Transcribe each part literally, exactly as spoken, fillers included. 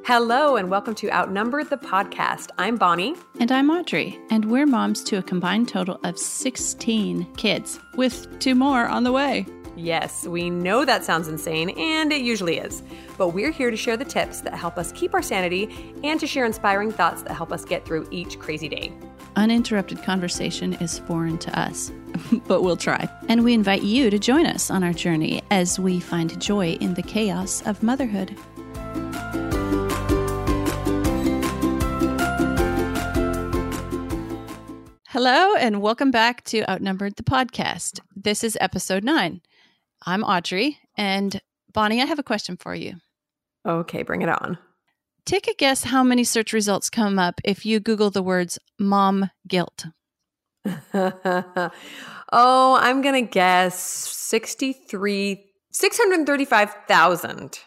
Hello, and welcome to Outnumbered the Podcast. I'm Bonnie. And I'm Audrey, and we're moms to a combined total of sixteen kids, with two more on the way. Yes, we know that sounds insane, and it usually is. But we're here to share the tips that help us keep our sanity and to share inspiring thoughts that help us get through each crazy day. Uninterrupted conversation is foreign to us, but we'll try. And we invite you to join us on our journey as we find joy in the chaos of motherhood. Hello, and welcome back to Outnumbered the Podcast. This is episode nine. I'm Audrey, and Bonnie, I have a question for you. Okay, bring it on. Take a guess how many search results come up if you Google the words mom guilt. oh, I'm going to guess sixty-three, six hundred thirty-five thousand.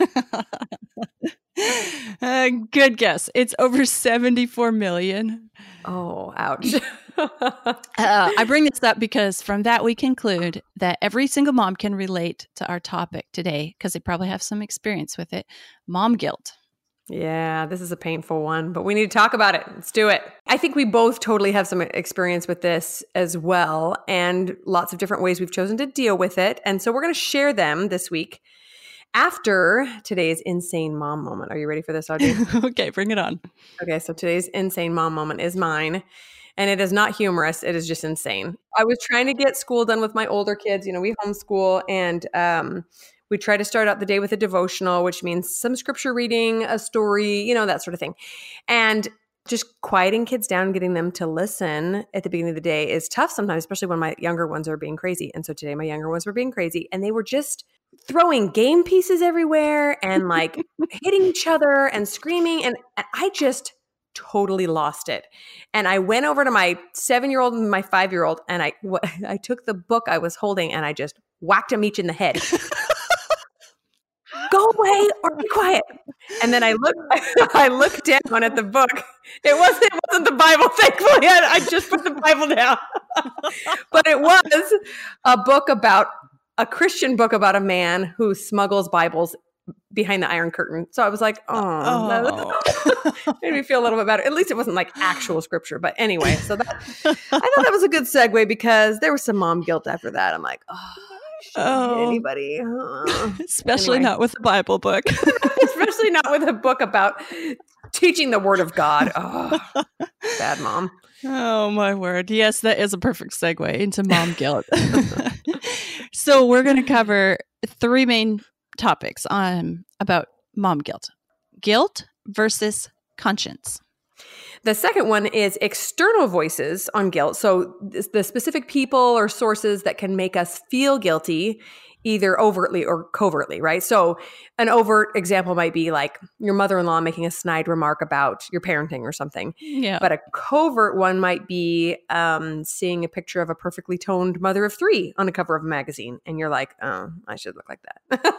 uh, good guess. It's over seventy-four million. Oh, ouch. uh, I bring this up because from that we conclude that every single mom can relate to our topic today because they probably have some experience with it. Mom guilt. Yeah, this is a painful one, but we need to talk about it. Let's do it. I think we both totally have some experience with this as well, and lots of different ways we've chosen to deal with it. And so we're going to share them this week after today's insane mom moment. Are you ready for this, Audrey? Okay, bring it on. Okay, so today's insane mom moment is mine. And it is not humorous. It is just insane. I was trying to get school done with my older kids. You know, we homeschool, and um, we try to start out the day with a devotional, which means some scripture reading, a story, you know, that sort of thing. And just quieting kids down, getting them to listen at the beginning of the day is tough sometimes, especially when my younger ones are being crazy. And so today my younger ones were being crazy, and they were just throwing game pieces everywhere and like hitting each other and screaming. And I just totally lost it. And I went over to my seven-year-old and my five-year-old, and I, I took the book I was holding and I just whacked them each in the head. Go away or be quiet. And then I looked, I looked down at the book. It wasn't, it wasn't the Bible, thankfully. I, I just put the Bible down. But it was a book about, a Christian book about a man who smuggles Bibles behind the Iron Curtain. So I was like, oh, oh. Made me feel a little bit better. At least it wasn't like actual scripture. But anyway, so that I thought that was a good segue because there was some mom guilt after that. I'm like, oh, oh. anybody. Oh. Especially anyway. Not with a Bible book. Especially not with a book about teaching the word of God. Oh, bad mom. Oh, my word. Yes, that is a perfect segue into mom guilt. So we're going to cover three main topics on about mom guilt. Guilt versus conscience. The second one is external voices on guilt. So the specific people or sources that can make us feel guilty, either overtly or covertly, right? So an overt example might be like your mother-in-law making a snide remark about your parenting or something. Yeah. But a covert one might be um, seeing a picture of a perfectly toned mother of three on a cover of a magazine. And you're like, oh, I should look like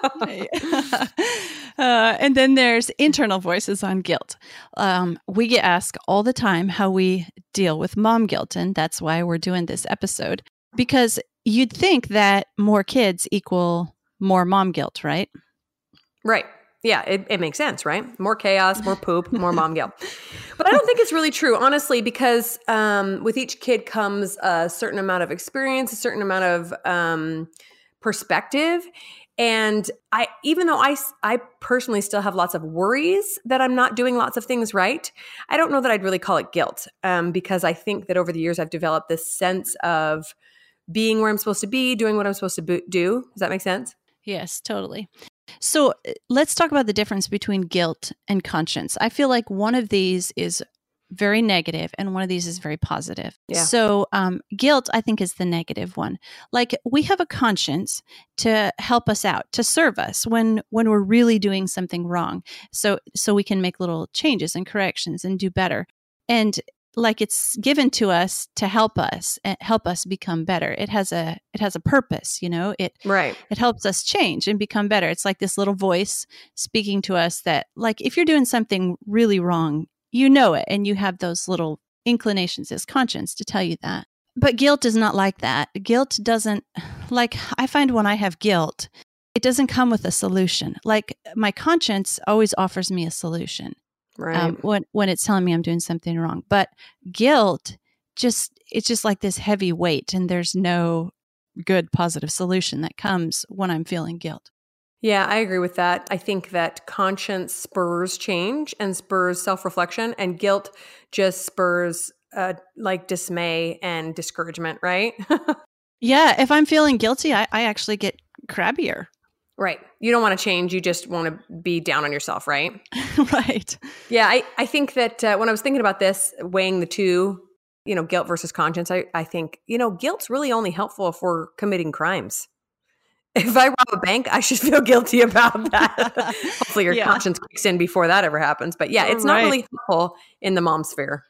that. uh, and then there's internal voices on guilt. Um, we get asked all the time how we deal with mom guilt. And that's why we're doing this episode. Because you'd think that more kids equal more mom guilt, right? Right. Yeah, it, it makes sense, right? More chaos, more poop, more mom guilt. But I don't think it's really true, honestly, because um, with each kid comes a certain amount of experience, a certain amount of um, perspective. And I, even though I, I personally still have lots of worries that I'm not doing lots of things right, I don't know that I'd really call it guilt um, because I think that over the years I've developed this sense of being where I'm supposed to be, doing what I'm supposed to bo- do. Does that make sense? Yes, totally. So let's talk about the difference between guilt and conscience. I feel like one of these is very negative and one of these is very positive. Yeah. So um, guilt, I think, is the negative one. Like we have a conscience to help us out, to serve us when when we're really doing something wrong. So so we can make little changes and corrections and do better. And like it's given to us to help us and help us become better. It has a it has a purpose, you know. It right. It helps us change and become better. It's like this little voice speaking to us that, like, if you're doing something really wrong, you know it, and you have those little inclinations as conscience to tell you that. But guilt is not like that. Guilt doesn't, like, I find when I have guilt, it it doesn't come with a solution. Like my conscience always offers me a solution Right. um, when when it's telling me I'm doing something wrong. But guilt just it's just like this heavy weight, and there's no good positive solution that comes when I'm feeling guilt. Yeah, I agree with that. I think that conscience spurs change and spurs self-reflection, and guilt just spurs uh, like dismay and discouragement, right? Yeah, if I'm feeling guilty, I, I actually get crabbier. Right. You don't want to change. You just want to be down on yourself, right? Right. Yeah, I, I think that uh, when I was thinking about this, weighing the two, you know, guilt versus conscience, I, I think, you know, guilt's really only helpful if we're committing crimes. If I rob a bank, I should feel guilty about that. Hopefully your Yeah. conscience kicks in before that ever happens. But yeah, it's not Right. really helpful in the mom sphere.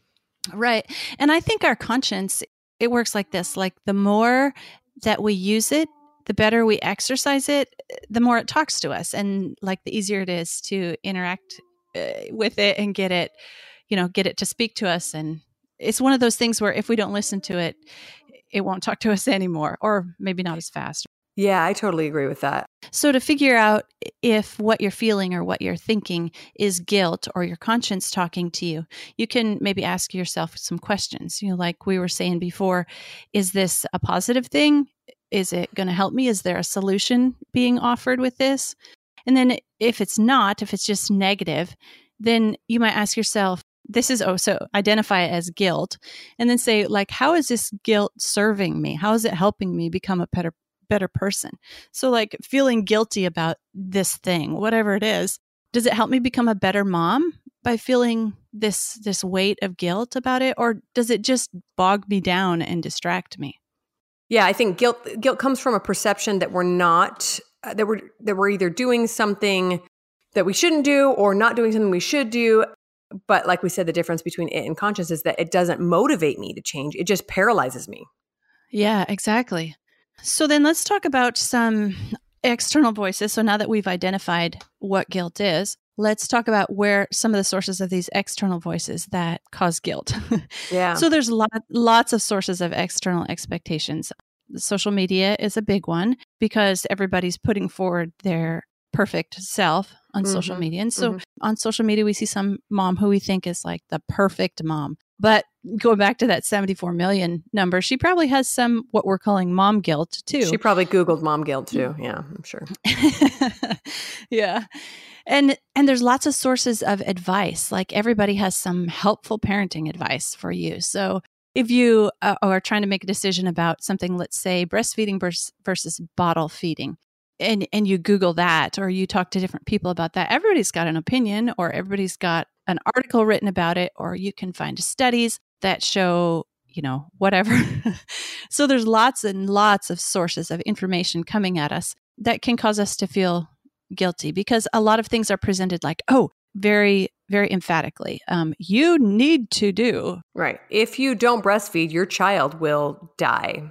Right. And I think our conscience, it works like this. Like the more that we use it, the better we exercise it, the more it talks to us. And like the easier it is to interact uh, with it and get it, you know, get it to speak to us. And it's one of those things where if we don't listen to it, it won't talk to us anymore, or maybe not as fast. Yeah, I totally agree with that. So to figure out if what you're feeling or what you're thinking is guilt or your conscience talking to you, you can maybe ask yourself some questions. You know, like we were saying before, is this a positive thing? Is it going to help me? Is there a solution being offered with this? And then if it's not, if it's just negative, then you might ask yourself, this is, oh, so identify it as guilt, and then say, like, how is this guilt serving me? How is it helping me become a better better person? So like feeling guilty about this thing, whatever it is, does it help me become a better mom by feeling this this weight of guilt about it? Or does it just bog me down and distract me? Yeah, I think guilt guilt comes from a perception that we're not uh, that we're that we're either doing something that we shouldn't do or not doing something we should do. But like we said, the difference between it and conscience is that it doesn't motivate me to change. It just paralyzes me. Yeah, exactly. So then let's talk about some external voices. So now that we've identified what guilt is, let's talk about where some of the sources of these external voices that cause guilt. Yeah. So there's lot, lots of sources of external expectations. Social media is a big one because everybody's putting forward their perfect self on mm-hmm. social media. And so mm-hmm. on social media, we see some mom who we think is like the perfect mom. But going back to that seventy-four million number, she probably has some what we're calling mom guilt too. She probably Googled mom guilt too. Yeah, I'm sure. Yeah. And and there's lots of sources of advice. Like everybody has some helpful parenting advice for you. So if you uh, are trying to make a decision about something, let's say breastfeeding versus, versus bottle feeding, and and you Google that or you talk to different people about that, everybody's got an opinion or everybody's got an article written about it, or you can find studies that show, you know, whatever. So there's lots and lots of sources of information coming at us that can cause us to feel guilty because a lot of things are presented like, oh, very, very emphatically, um, you need to do. Right. If you don't breastfeed, your child will die.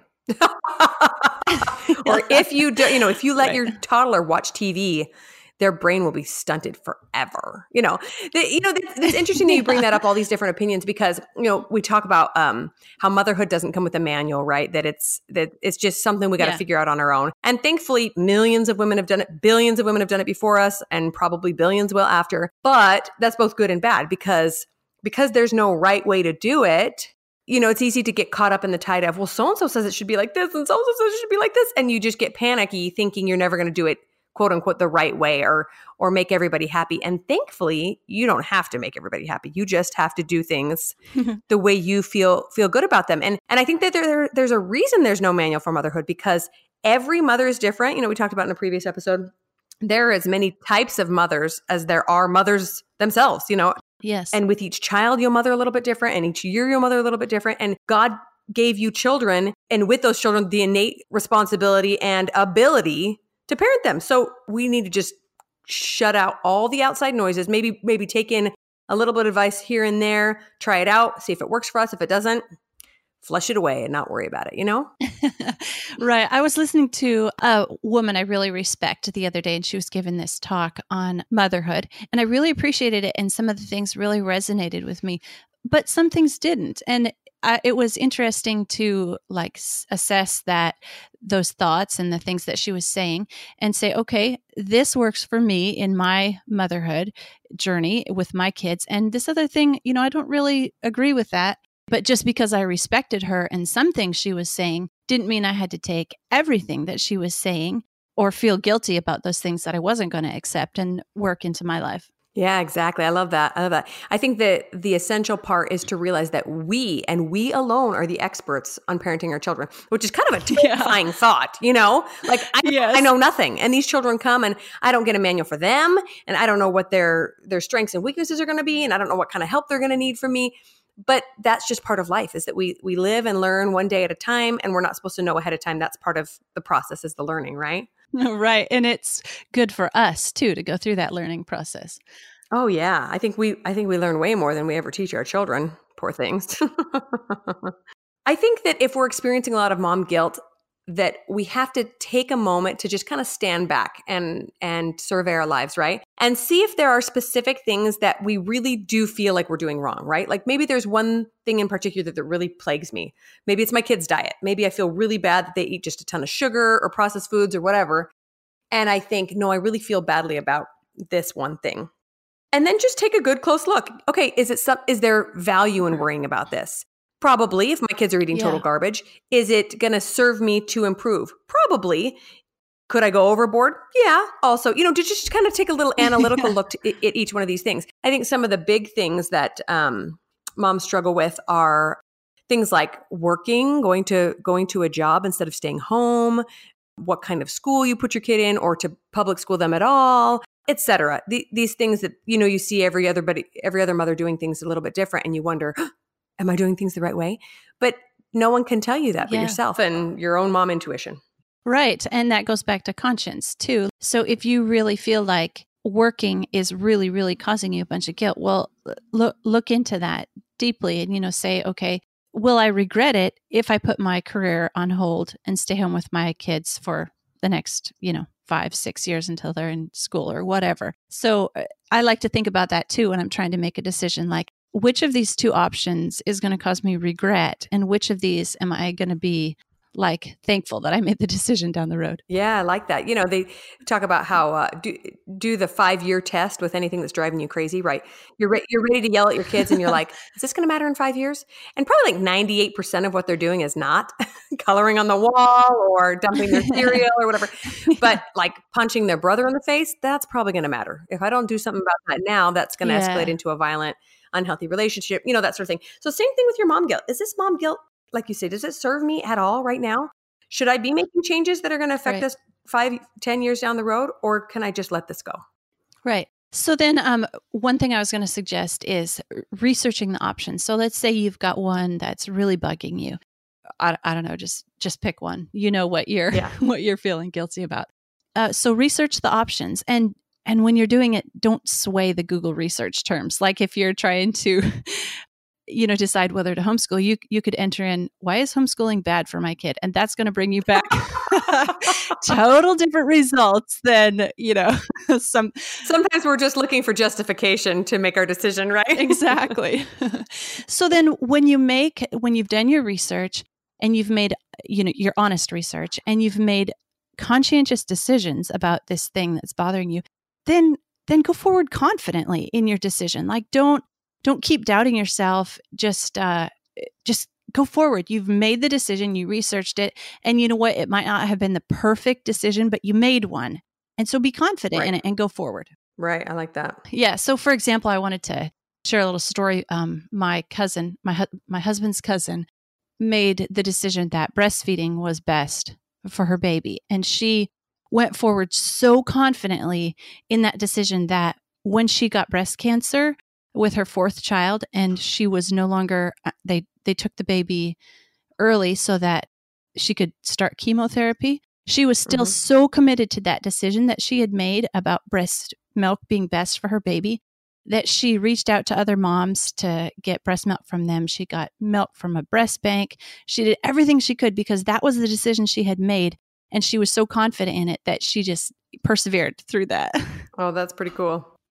Or if you do, you know, if you let right. your toddler watch T V, their brain will be stunted forever. You know, the, you know, it's interesting that you bring that up, all these different opinions, because, you know, we talk about um, how motherhood doesn't come with a manual, right? That it's, that it's just something we got to yeah. figure out on our own. And thankfully, millions of women have done it. Billions of women have done it before us, and probably billions will after. But that's both good and bad because, because there's no right way to do it. You know, it's easy to get caught up in the tide of, well, so-and-so says it should be like this and so-and-so says it should be like this. And you just get panicky thinking you're never going to do it, quote unquote, the right way or or make everybody happy. And thankfully, you don't have to make everybody happy. You just have to do things the way you feel feel good about them. And and I think that there, there there's a reason there's no manual for motherhood, because every mother is different. You know, we talked about in a previous episode, there are as many types of mothers as there are mothers themselves, you know. Yes. And with each child, you'll mother a little bit different, and each year you'll mother a little bit different. And God gave you children, and with those children, the innate responsibility and ability to parent them. So we need to just shut out all the outside noises, maybe maybe take in a little bit of advice here and there, try it out, see if it works for us. If it doesn't, flush it away and not worry about it, you know? Right. I was listening to a woman I really respect the other day, and she was giving this talk on motherhood, and I really appreciated it, and some of the things really resonated with me, but some things didn't. And I, it was interesting to like s- assess that those thoughts and the things that she was saying and say, okay, this works for me in my motherhood journey with my kids. And this other thing, you know, I don't really agree with that. But just because I respected her and some things she was saying didn't mean I had to take everything that she was saying or feel guilty about those things that I wasn't going to accept and work into my life. Yeah, exactly. I love that. I love that. I think that the essential part is to realize that we and we alone are the experts on parenting our children, which is kind of a terrifying yeah. thought, you know? Like I, yes. I know nothing. And these children come and I don't get a manual for them. And I don't know what their, their strengths and weaknesses are going to be. And I don't know what kind of help they're going to need from me. But that's just part of life, is that we we live and learn one day at a time, and we're not supposed to know ahead of time. That's part of the process, is the learning, right? Right. And it's good for us too to go through that learning process. Oh yeah. I think we I think we learn way more than we ever teach our children. Poor things. I think that if we're experiencing a lot of mom guilt, that we have to take a moment to just kind of stand back and and survey our lives, right? And see if there are specific things that we really do feel like we're doing wrong, right? Like maybe there's one thing in particular that, that really plagues me. Maybe it's my kids' diet. Maybe I feel really bad that they eat just a ton of sugar or processed foods or whatever. And I think, no, I really feel badly about this one thing. And then just take a good close look. Okay, is it some, is there value in worrying about this? Probably, if my kids are eating yeah. total garbage. Is it going to serve me to improve? Probably. Could I go overboard? Yeah. Also, you know, to just kind of take a little analytical yeah. look to, at each one of these things. I think some of the big things that um, moms struggle with are things like working, going to going to a job instead of staying home, what kind of school you put your kid in, or to public school them at all, et cetera. The, these things that, you know, you see every other buddy, every other mother doing things a little bit different, and you wonder, am I doing things the right way? But no one can tell you that but yeah. yourself and your own mom intuition. Right. And that goes back to conscience too. So if you really feel like working is really, really causing you a bunch of guilt, well, look, look into that deeply and, you know, say, okay, will I regret it if I put my career on hold and stay home with my kids for the next, you know, five, six years until they're in school or whatever? So I like to think about that too when I'm trying to make a decision, like, which of these two options is going to cause me regret, and which of these am I going to be like thankful that I made the decision down the road? Yeah, I like that. You know, they talk about how uh, do do the five year test with anything that's driving you crazy, right? You're re- you're ready to yell at your kids, and you're like, "Is this going to matter in five years?" And probably like ninety-eight percent of what they're doing is not coloring on the wall or dumping their cereal or whatever. But like punching their brother in the face, that's probably going to matter. If I don't do something about that now, that's going to yeah. escalate into a violent, unhealthy relationship, you know, that sort of thing. So same thing with your mom guilt. Is this mom guilt, like you say, does it serve me at all right now? Should I be making changes that are going to affect right. us five, ten years down the road, or can I just let this go? Right. So then um, one thing I was going to suggest is researching the options. So let's say you've got one that's really bugging you. I, I don't know, just just pick one. You know what you're yeah. what you're feeling guilty about. Uh, so research the options, and and when you're doing it, don't sway the Google research terms. Like if you're trying to, you know, decide whether to homeschool, you you could enter in, why is homeschooling bad for my kid? And that's going to bring you back total different results than, you know, some. Sometimes we're just looking for justification to make our decision, right? Exactly. So then when you make, when you've done your research and you've made, you know, your honest research and you've made conscientious decisions about this thing that's bothering you, then then go forward confidently in your decision. Like don't don't keep doubting yourself. Just uh, just go forward. You've made the decision, you researched it, and you know what? It might not have been the perfect decision, but you made one. And so be confident right. in it and go forward. Right. I like that. Yeah. So for example, I wanted to share a little story. Um, my cousin, my hu- my husband's cousin, made the decision that breastfeeding was best for her baby, and she went forward so confidently in that decision that when she got breast cancer with her fourth child, and she was no longer, they, they took the baby early so that she could start chemotherapy. She was still mm-hmm. so committed to that decision that she had made about breast milk being best for her baby that she reached out to other moms to get breast milk from them. She got milk from a breast bank. She did everything she could because that was the decision she had made. And she was so confident in it that she just persevered through that. Oh, that's pretty cool.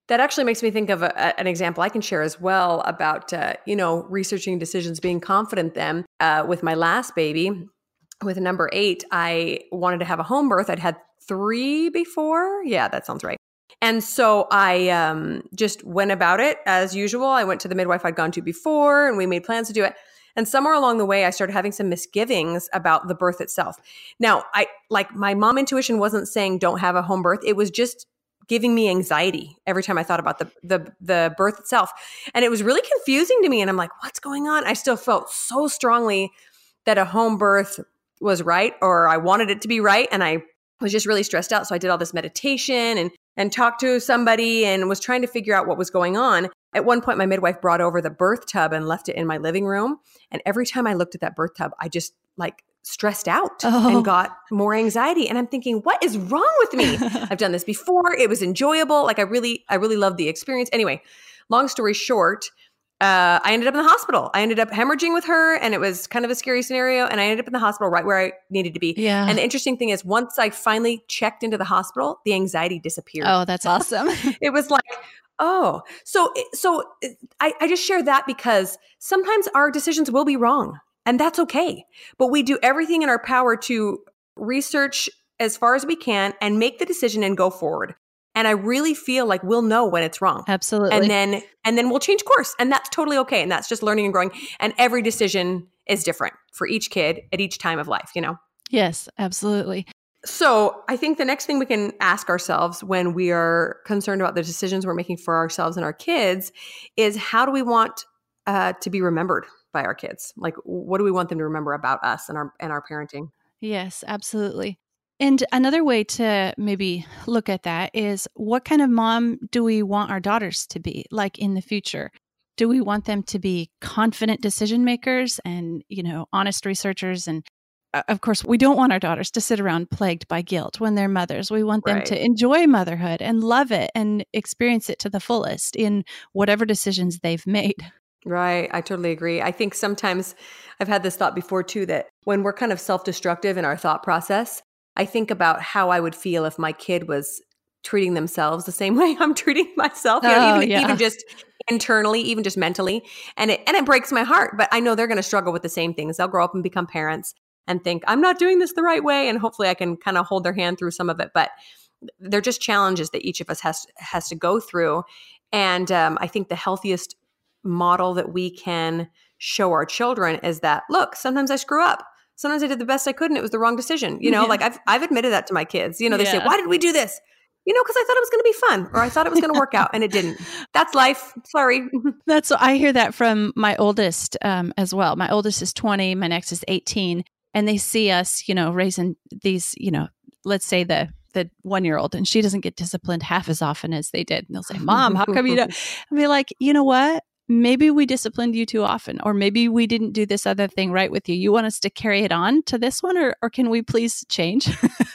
That actually makes me think of a, a, an example I can share as well about, uh, you know, researching decisions, being confident then. Uh, with my last baby, with number eight, I wanted to have a home birth. I'd had three before. Yeah, that sounds right. And so I um, just went about it as usual. I went to the midwife I'd gone to before, and we made plans to do it. And somewhere along the way, I started having some misgivings about the birth itself. Now, I like my mom intuition wasn't saying don't have a home birth. It was just giving me anxiety every time I thought about the, the the birth itself. And it was really confusing to me. And I'm like, what's going on? I still felt so strongly that a home birth was right, or I wanted it to be right. And I was just really stressed out. So I did all this meditation and and talked to somebody and was trying to figure out what was going on. At one point, my midwife brought over the birth tub and left it in my living room. And every time I looked at that birth tub, I just like stressed out oh. and got more anxiety. And I'm thinking, what is wrong with me? I've done this before. It was enjoyable. Like I really, I really loved the experience. Anyway, long story short, uh, I ended up in the hospital. I ended up hemorrhaging with her, and it was kind of a scary scenario. And I ended up in the hospital right where I needed to be. Yeah. And the interesting thing is, once I finally checked into the hospital, the anxiety disappeared. Oh, that's awesome. It was like, oh, so, so I, I just share that because sometimes our decisions will be wrong. And that's okay. But we do everything in our power to research as far as we can and make the decision and go forward. And I really feel like we'll know when it's wrong. Absolutely. And then and then we'll change course. And that's totally okay. And that's just learning and growing. And every decision is different for each kid at each time of life, you know? Yes, absolutely. So I think the next thing we can ask ourselves when we are concerned about the decisions we're making for ourselves and our kids is, how do we want uh, to be remembered by our kids? Like, what do we want them to remember about us and our and our parenting? Yes, absolutely. And another way to maybe look at that is, what kind of mom do we want our daughters to be like in the future? Do we want them to be confident decision makers and, you know, honest researchers? And uh, of course, we don't want our daughters to sit around plagued by guilt when they're mothers. We want them Right. to enjoy motherhood and love it and experience it to the fullest in whatever decisions they've made. Right. I totally agree. I think sometimes I've had this thought before too, that when we're kind of self-destructive in our thought process, I think about how I would feel if my kid was treating themselves the same way I'm treating myself, you know, Oh, even, yeah. even just internally, even just mentally. And it, and it breaks my heart, but I know they're going to struggle with the same things. They'll grow up and become parents and think, I'm not doing this the right way. And hopefully I can kind of hold their hand through some of it. But they're just challenges that each of us has, has to go through. And um, I think the healthiest model that we can show our children is that, look, sometimes I screw up. Sometimes I did the best I could and it was the wrong decision. You know, Yeah. like I've, I've admitted that to my kids. You know, they say, Yeah. why did we do this? You know, because I thought it was going to be fun, or I thought it was going to work out, and it didn't. That's life. Sorry. That's I hear that from my oldest um, as well. My oldest is twenty, my next is eighteen, and they see us, you know, raising these, you know, let's say the the one year old, and she doesn't get disciplined half as often as they did. And they'll say, "Mom, how come you don't?" I'll be like, you know what? Maybe we disciplined you too often, or maybe we didn't do this other thing right with you. You want us to carry it on to this one, or or can we please change?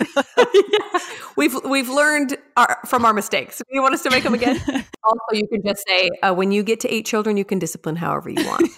Yeah. We've we've learned our, from our mistakes. You want us to make them again? Also, you can just say, uh, when you get to eight children, you can discipline however you want.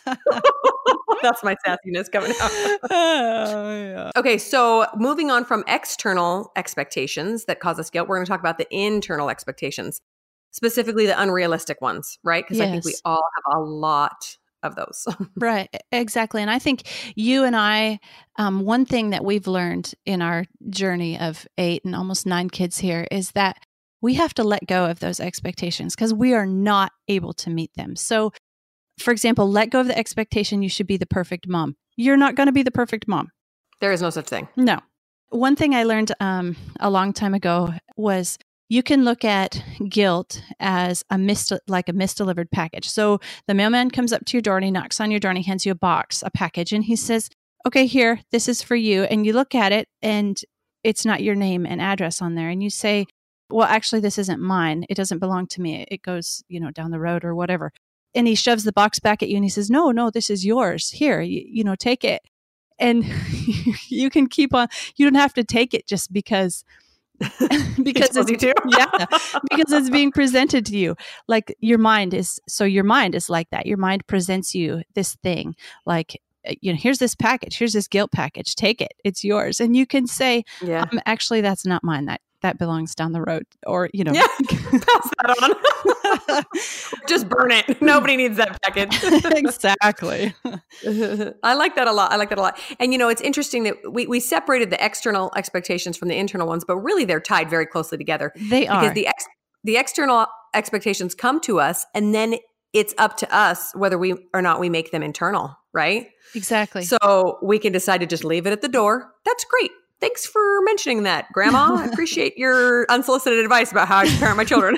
That's my sassiness coming out. Oh, yeah. Okay, so moving on from external expectations that cause us guilt, we're going to talk about the internal expectations, specifically the unrealistic ones, right? Because I think we Yes. all have a lot of those. Right, e- exactly. And I think you and I, um, one thing that we've learned in our journey of eight and almost nine kids here is that we have to let go of those expectations because we are not able to meet them. So, for example, let go of the expectation you should be the perfect mom. You're not going to be the perfect mom. There is no such thing. No. One thing I learned um, a long time ago was you can look at guilt as a mis- like a misdelivered package. So the mailman comes up to your door and he knocks on your door and he hands you a box, a package, and he says, okay, here, this is for you. And you look at it and it's not your name and address on there. And you say, well, actually, this isn't mine. It doesn't belong to me. It goes, you know, down the road or whatever. And he shoves the box back at you and he says, no, no, this is yours. Here, you, you know, take it. And you can keep on, you don't have to take it just because because tells you it's, to. yeah, because it's being presented to you. Like your mind is, so your mind is like that. Your mind presents you this thing like, you know, here's this package, here's this guilt package, take it, it's yours. And you can say, Yeah. um, actually, that's not mine. That that belongs down the road, or, you know. Yeah, pass that on. Just burn it. Nobody needs that package. Exactly. I like that a lot. I like that a lot. And, you know, it's interesting that we, we separated the external expectations from the internal ones, but really they're tied very closely together. They are. Because the ex- the external expectations come to us, and then it's up to us whether we or not we make them internal, right? Exactly. So we can decide to just leave it at the door. That's great. Thanks for mentioning that, Grandma. I appreciate your unsolicited advice about how I should parent my children.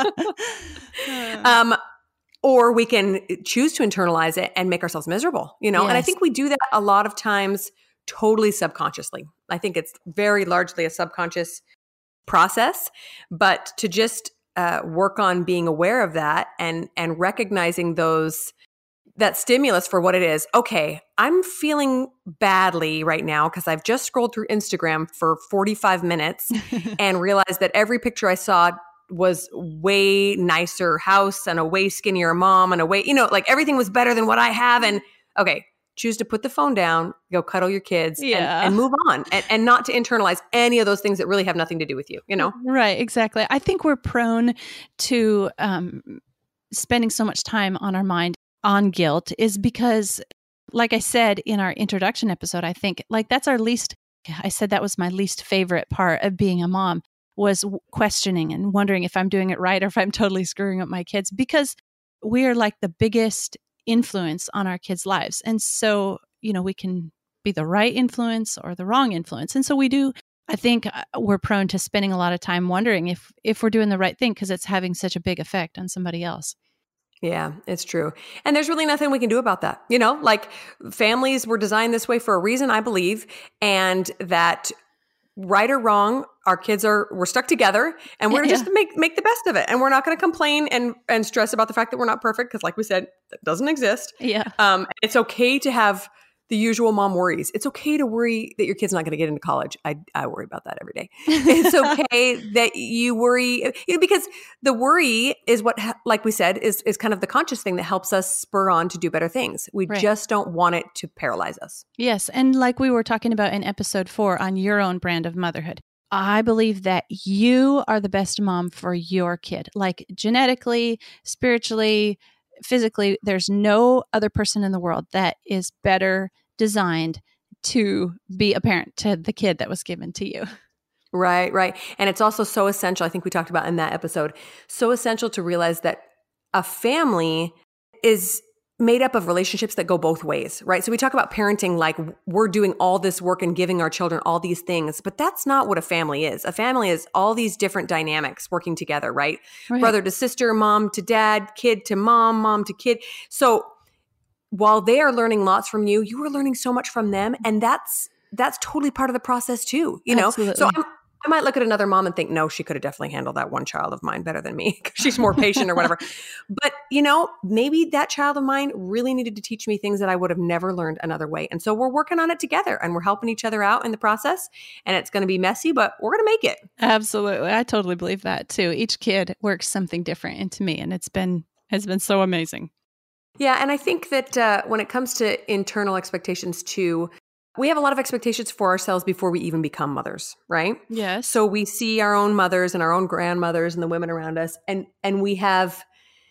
um, or we can choose to internalize it and make ourselves miserable, you know? Yes. And I think we do that a lot of times totally subconsciously. I think it's very largely a subconscious process, but to just uh, work on being aware of that and and recognizing those that stimulus for what it is. Okay, I'm feeling badly right now because I've just scrolled through Instagram for forty-five minutes and realized that every picture I saw was way nicer house and a way skinnier mom and a way, you know, like everything was better than what I have. And okay, choose to put the phone down, go cuddle your kids, Yeah. and, and move on, and, and not to internalize any of those things that really have nothing to do with you, you know? Right, exactly. I think we're prone to um, spending so much time on our mind on guilt is because, like I said in our introduction episode, I think like that's our least, I said that was my least favorite part of being a mom, was questioning and wondering if I'm doing it right or if I'm totally screwing up my kids, because we are like the biggest influence on our kids' lives. And so, you know, we can be the right influence or the wrong influence. And so we do, I think we're prone to spending a lot of time wondering if if we're doing the right thing because it's having such a big effect on somebody else. Yeah, it's true. And there's really nothing we can do about that. You know, like families were designed this way for a reason, I believe, and that right or wrong, our kids are, we're stuck together and we're Yeah, just yeah. make, make the best of it. And we're not going to complain and, and stress about the fact that we're not perfect. Cause like we said, that doesn't exist. Yeah. Um, it's okay to have the usual mom worries. It's okay to worry that your kid's not going to get into college. I, I worry about that every day. It's okay that you worry, you know, because the worry is what, like we said, is, is kind of the conscious thing that helps us spur on to do better things. We Right. just don't want it to paralyze us. Yes. And like we were talking about in episode four on your own brand of motherhood, I believe that you are the best mom for your kid, like genetically, spiritually, physically. There's no other person in the world that is better designed to be a parent to the kid that was given to you. Right, right. And it's also so essential, I think we talked about in that episode, so essential to realize that a family is made up of relationships that go both ways, right? So we talk about parenting like we're doing all this work and giving our children all these things, but that's not what a family is. A family is all these different dynamics working together, right? Right. Brother to sister, mom to dad, kid to mom, mom to kid. So while they are learning lots from you, you are learning so much from them. And that's that's totally part of the process too, you know? Absolutely. So I'm, I might look at another mom and think, no, she could have definitely handled that one child of mine better than me because she's more patient or whatever. But, you know, maybe that child of mine really needed to teach me things that I would have never learned another way. And so we're working on it together and we're helping each other out in the process. And it's going to be messy, but we're going to make it. Absolutely. I totally believe that too. Each kid works something different into me, and it's been has been so amazing. Yeah. And I think that uh, when it comes to internal expectations too, we have a lot of expectations for ourselves before we even become mothers, right? Yes. So we see our own mothers and our own grandmothers and the women around us, and and we have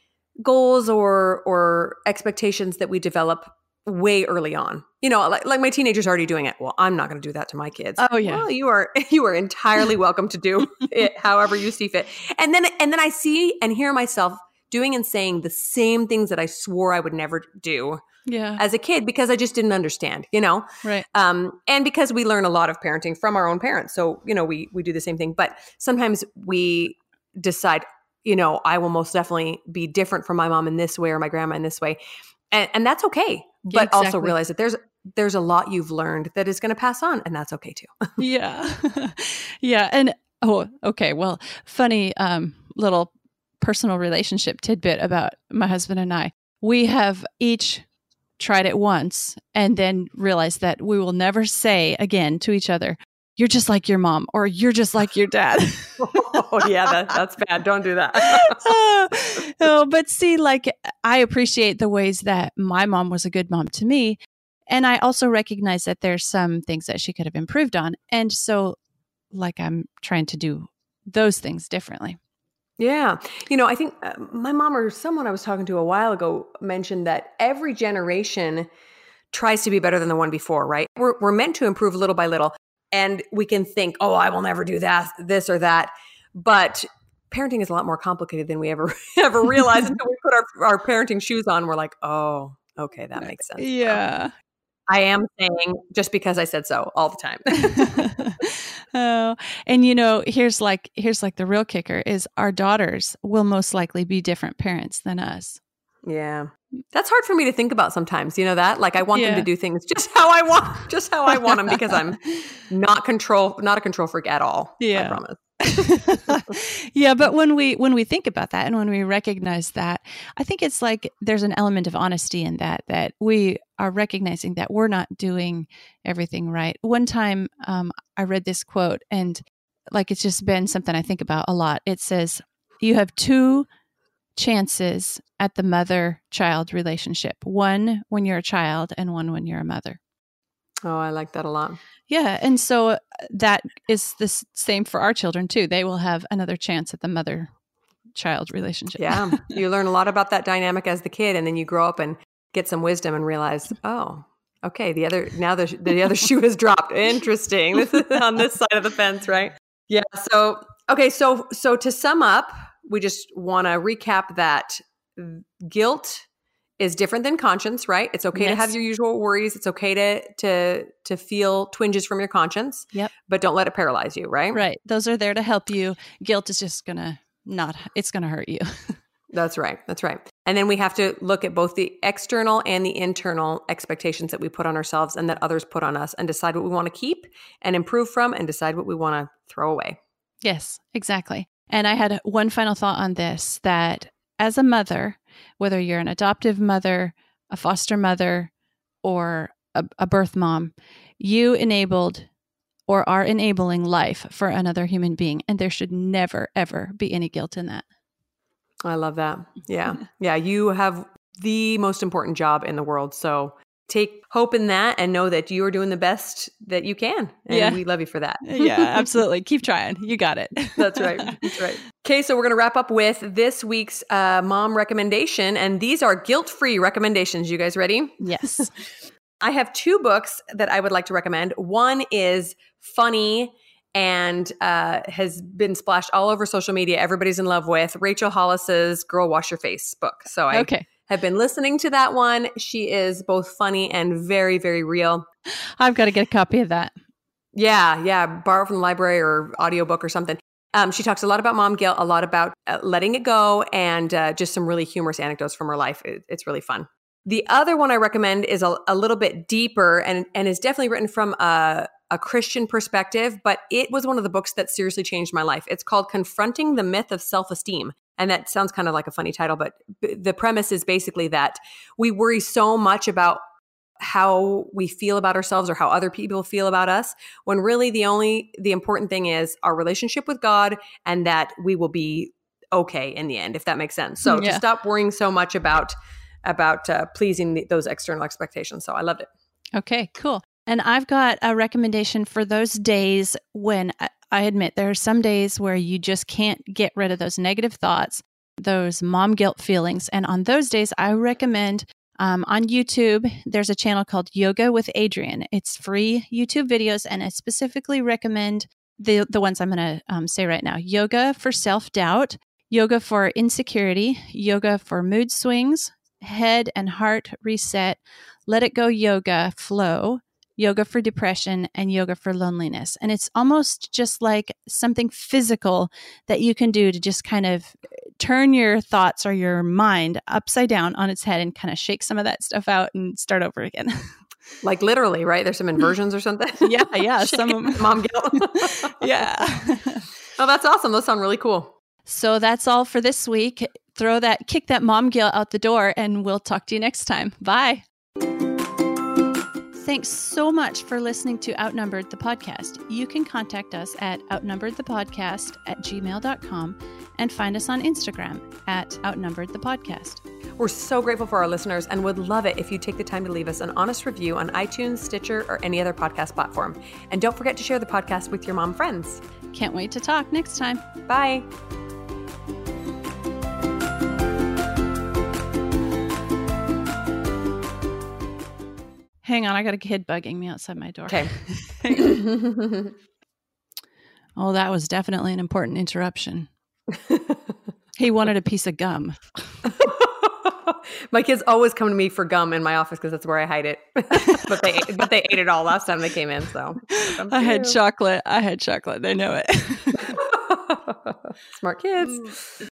goals or or expectations that we develop way early on. You know, like, like my teenager's already doing it. Well, I'm not going to do that to my kids. Oh, yeah. Well, you are you are entirely welcome to do it however you see fit. And then and then I see and hear myself doing and saying the same things that I swore I would never do Yeah. as a kid because I just didn't understand, you know? Right. Um, and because we learn a lot of parenting from our own parents. So, you know, we we do the same thing. But sometimes we decide, you know, I will most definitely be different from my mom in this way or my grandma in this way. And, and that's okay. Yeah, But also exactly. realize that there's there's a lot you've learned that is going to pass on. And that's okay too. Yeah. Yeah. And oh, okay. Well, funny um, little personal relationship tidbit about my husband and I. We have each tried it once and then realized that we will never say again to each other, "You're just like your mom," or "You're just like your dad." Oh, yeah, that, that's bad. Don't do that. uh, oh, but see, like, I appreciate the ways that my mom was a good mom to me. And I also recognize that there's some things that she could have improved on. And so, like, I'm trying to do those things differently. Yeah. You know, I think uh, my mom or someone I was talking to a while ago mentioned that every generation tries to be better than the one before, right? We're, we're meant to improve little by little. And we can think, oh, I will never do that, this or that. But parenting is a lot more complicated than we ever ever realized until we put our, our parenting shoes on. We're like, oh, okay, that makes sense. Yeah. So I am saying just because I said so all the time. Oh, and you know, here's like here's like the real kicker is our daughters will most likely be different parents than us. Yeah. That's hard for me to think about sometimes. You know that? Like I want Yeah. them to do things just how I want, just how I want them because I'm not control not a control freak at all. Yeah. I promise. Yeah, but when we when we think about that and when we recognize that, I think it's like there's an element of honesty in that, that we are recognizing that we're not doing everything right. One time um, I read this quote and like it's just been something I think about a lot. It says, you have two chances at the mother-child relationship, one when you're a child and one when you're a mother. Oh, I like that a lot. Yeah. And so that is the same for our children too. They will have another chance at the mother-child relationship. Yeah. You learn a lot about that dynamic as the kid, and then you grow up and get some wisdom and realize, oh, okay, the other, now the, the other shoe has dropped. Interesting. This is on this side of the fence, right? Yeah. So, okay. So, so to sum up, we just want to recap that guilt is different than conscience, right? It's okay Yes. to have your usual worries. It's okay to to to feel twinges from your conscience. Yep. But don't let it paralyze you, right? Right. Those are there to help you. Guilt is just going to not, it's going to hurt you. That's right. That's right. And then we have to look at both the external and the internal expectations that we put on ourselves and that others put on us, and decide what we want to keep and improve from, and decide what we want to throw away. Yes, exactly. And I had one final thought on this, that as a mother, whether you're an adoptive mother, a foster mother, or a, a birth mom, you enabled or are enabling life for another human being. And there should never, ever be any guilt in that. I love that. Yeah. Yeah. You have the most important job in the world. So take hope in that and know that you are doing the best that you can. And Yeah. we love you for that. Yeah, absolutely. Keep trying. You got it. That's right. That's right. Okay, so we're going to wrap up with this week's uh, mom recommendation. And these are guilt-free recommendations. You guys ready? Yes. I have two books that I would like to recommend. One is funny and uh, has been splashed all over social media. Everybody's in love with Rachel Hollis's Girl Wash Your Face book. So I Okay. have been listening to that one. She is both funny and very, very real. I've got to get a copy of that. Yeah, yeah. Borrow from the library or audiobook or something. Um, she talks a lot about mom guilt, a lot about uh, letting it go, and uh, just some really humorous anecdotes from her life. It, it's really fun. The other one I recommend is a, a little bit deeper and, and is definitely written from a, a Christian perspective, but it was one of the books that seriously changed my life. It's called Confronting the Myth of Self-Esteem. And that sounds kind of like a funny title, but b- the premise is basically that we worry so much about how we feel about ourselves or how other people feel about us, when really the only, the important thing is our relationship with God, and that we will be okay in the end, if that makes sense. So Yeah. to stop worrying so much about, about uh, pleasing the, those external expectations. So I loved it. Okay, cool. And I've got a recommendation for those days when I, I admit there are some days where you just can't get rid of those negative thoughts, those mom guilt feelings. And on those days, I recommend um, on YouTube, there's a channel called Yoga with Adriene. It's free YouTube videos, and I specifically recommend the, the ones I'm going to um, say right now. Yoga for self-doubt, yoga for insecurity, yoga for mood swings, head and heart reset, let it go yoga, flow, yoga for depression, and yoga for loneliness. And it's almost just like something physical that you can do to just kind of turn your thoughts or your mind upside down on its head and kind of shake some of that stuff out and start over again. Like literally, right? There's some inversions or something. Yeah, yeah. Some of them. Mom guilt. Yeah. Oh, that's awesome. Those sound really cool. So that's all for this week. Throw that, kick that mom guilt out the door, and we'll talk to you next time. Bye. Thanks so much for listening to Outnumbered the Podcast. You can contact us at outnumberedthepodcast at gmail dot com and find us on Instagram at Outnumbered the Podcast. We're so grateful for our listeners and would love it if you take the time to leave us an honest review on iTunes, Stitcher, or any other podcast platform. And don't forget to share the podcast with your mom friends. Can't wait to talk next time. Bye. Hang on, I got a kid bugging me outside my door. Okay. Oh, that was definitely an important interruption. He wanted a piece of gum. My kids always come to me for gum in my office because that's where I hide it. but they but they ate it all last time they came in. So I had chocolate. I had chocolate. They know it. Smart kids.